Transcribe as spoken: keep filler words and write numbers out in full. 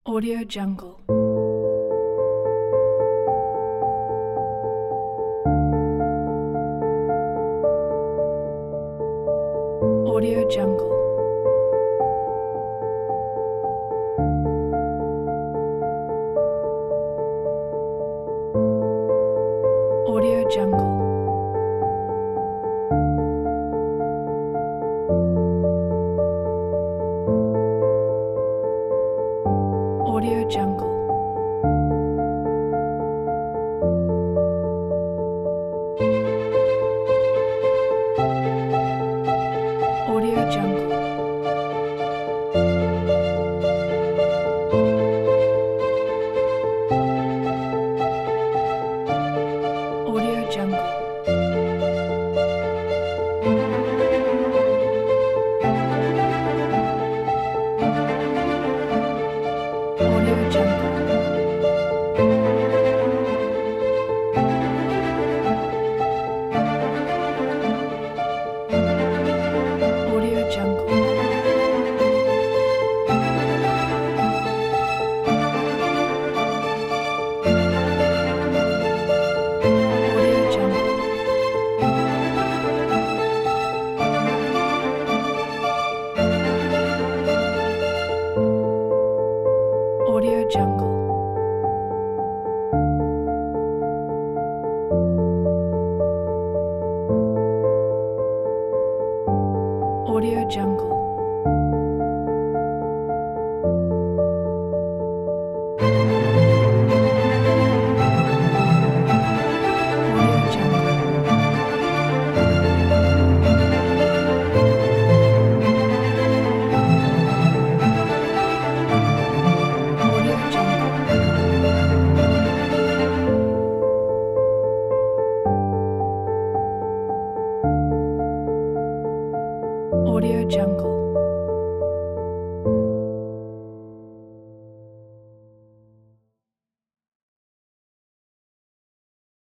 Audio Jungle. Audio Jungle. Audio Jungle. Audio Jungle. Audio Jungle. Audio Jungle. Audio Jungle. Audio Jungle. Audio Jungle. Audio Jungle. Audio Jungle. Audio Jungle. Audio Jungle.